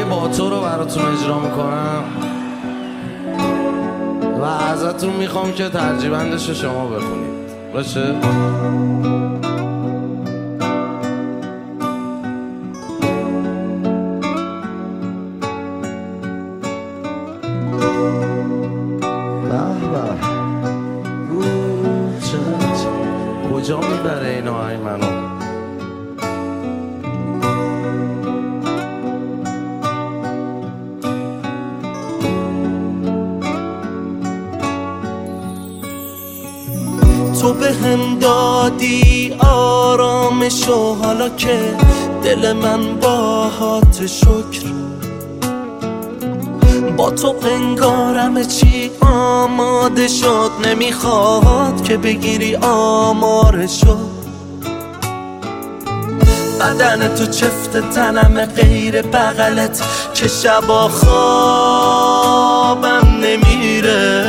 آهنگ با تو رو براتون اجرا میکنم و ازتون میخوام که ترجیبندش رو شما بخونید. باشه؟ کجا میبره این آهنگ منو؟ تو به هم دادی آرامشو، حالا که دل من باهات شکر. با تو انگارم چی آماده شد، نمیخواد که بگیری آمارشو. بدن تو چفت تنم غیر بغلت که شبا خوابم نمیره.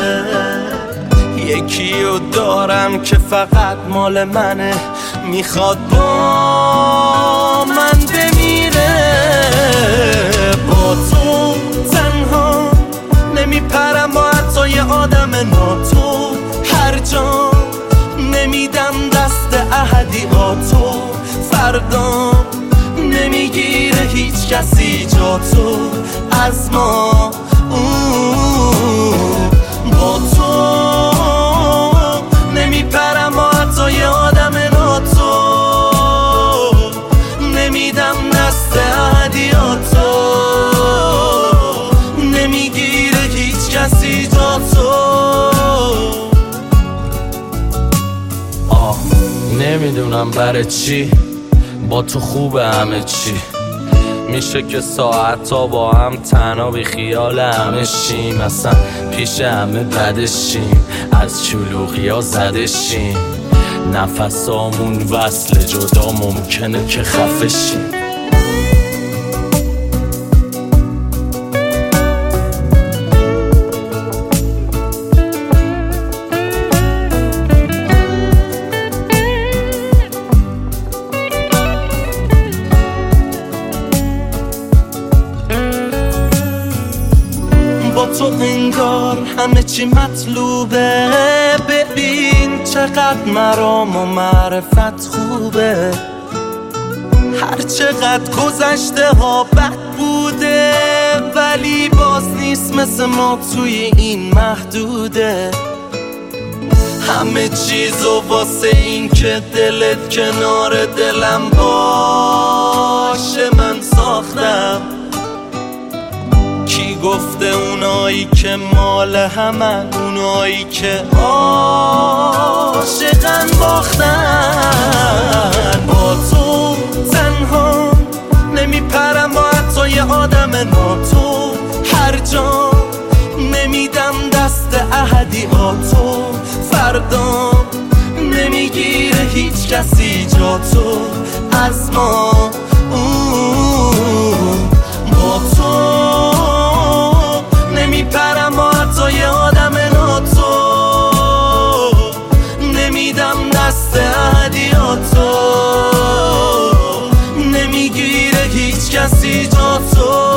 یکیو دارم که فقط مال منه، میخواد با من بمیره. با تو تنها نمیپرم با حتی یه آدم ناتو. هر جا نمیدم دست احدیاتو. فردا نمیگیره هیچ کسی جا تو از ما. با تو نمیپرم با حتی یه آدم ناتو. نمیدم دست احدیاتو. نمیگیره هیچ کسی جا تو. نمیدونم برای چی با تو خوبه همه چی. میشه که ساعتا با هم تنها بی خیال همه شیم. اصلا پیش همه بدشیم، از شلوغی ها زدشیم. نفسامون وصل جدا ممکنه که خفه شیم. با تو انگار همه چی مطلوبه. ببین چقدر مرام و معرفت خوبه. هر چقدر گذشته ها بد بوده، ولی باز نیست مثل ما توی این محدوده. همه چیزو واسه این که دلت کنار دلم باشه من ساختم. کی گفته اونایی که مال همن، اونایی که عاشقن باختن. با تو تنها نمیپرم با حتی یه آدم ناتو. هر جا نمیدم دست احدیاتو. فردا نمیگیره هیچ کسی جا تو از ما. با تو نمیپرم با حتی یه آدم ناتو. نمیدم دست احدیاتو. نمیگیره هیچ کسی جا تو.